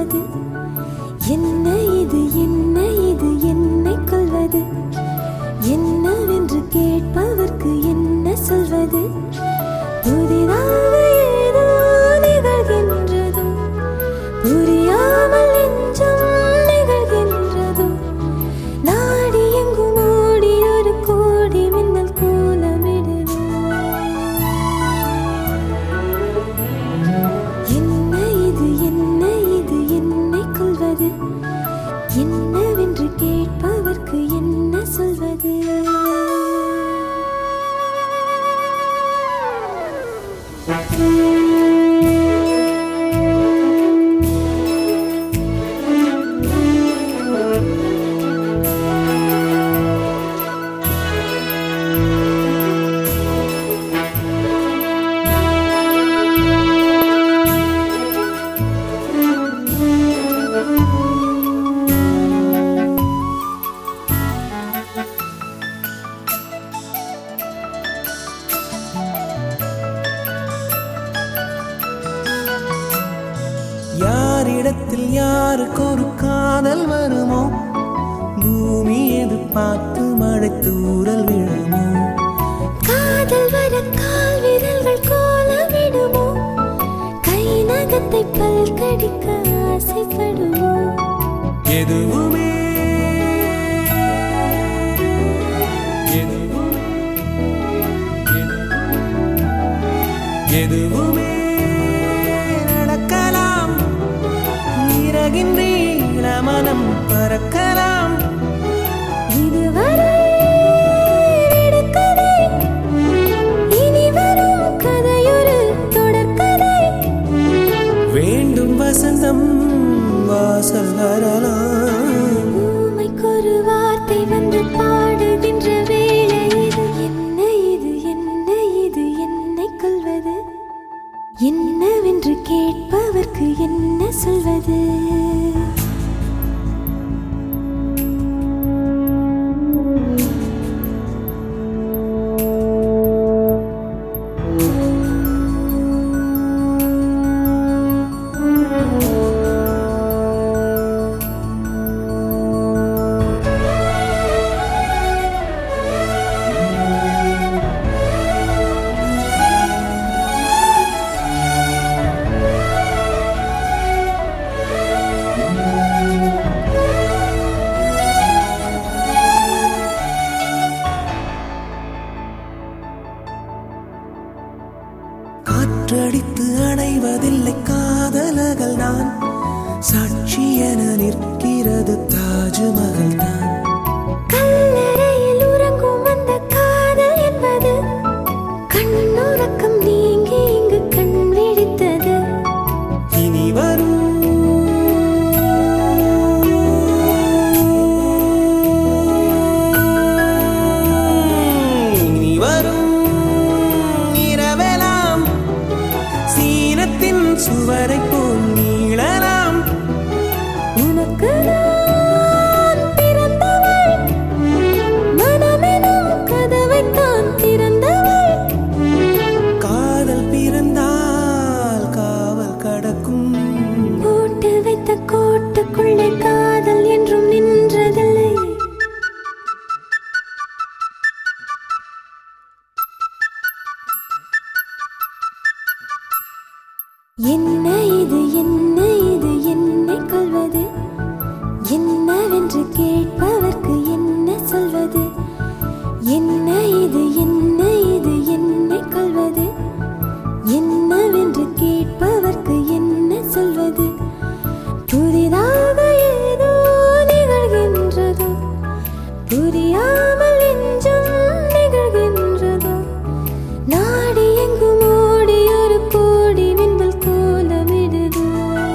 சொல்வது? என்ன இது என்ன இது என்னை கொள்வது? என்னவென்று கேட்பவர்க்கு என்ன சொல்வது? புதிதாக ஏதோ நிகழ்கின்றதோ, புரியாமல் நெஞ்சம் நிகழ்கின்றதோ, நாடி எங்கும் ஓடி ஒரு கோடி மின்னல் கோலமிடுதோ. என்ன இது என்ன இது என்னை கொள்வது? என்னவென்று கேட்பவர்க்கு என்ன சொல்வது? யாரிடத்தில் யாருக்கு ஒரு காதல் வருமோ, பூமி எதிர்பார்த்து மழை தூறல் விழுமோ, காதல் வர கால் விரல்கள் கோலமிடுமோ, கை நகத்தை பல் கடிக்க ஆசைப்படுமோ, எதுவுமே எதுவுமே நடக்கலாம், இறகின்ற மனம் பறக்கலாம். இதுவரை விடுகதை, இனி வரும் கதையொரு தொடர்கதை. வேண்டும் வசந்தம் வாசல் வரலாம். ஊமைக்கொரு வார்த்தை வந்து பாடுகின்ற வேளை இது. என்ன இது என்ன இது என்னை கொள்வது? என்னவென்று கேட்பவர்க்கு என்ன சொல்வது? காற்றடித்து அணைவதில்லை காதலர்கள் தான், சாட்சி என நிற்கிறது தாஜ்மஹல் தான். கல்லறையில் உறங்கும் அந்த காதல் என்பது, கண்ணுறக்கம் நீங்கி இங்கு கண் விழித்தது. இனி வரும் இனி வரும் இரவெல்லாம் சீனத்தின் சுவரை போல் நீளலாம். உனக்கு நான் பிறந்தவள், மனமெனும் கதவைத்தான் திறந்தவள். காதல் பிறந்தால் காவல் கடக்கும். போட்டு வைத்த கோட்டுக்குள்ளே காதல் என்றும் நின்றதில்லை. என்ன இது என்ன இது என்னை கொள்வது? என்னவென்று கேட்பவர்க்கு என்ன சொல்வது? என்ன இது என்ன இது என்னை கொள்வது? என்னவென்று கேட்பவர்க்கு என்ன சொல்வது? புதிதாக ஏதோ நிகழ்கின்றதோ, புரியாமல் நெஞ்சம் நிகழ்கின்றதோ, நாடி எங்கும் ஓடி ஒரு கோடி மின்னல் கோலமிடுதோ.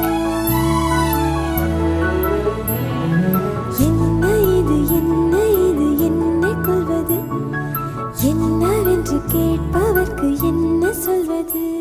என்ன இது என்ன இது என்னை கொள்வது? என்னவென்று கேட்பவர்க்கு என்ன சொல்வது?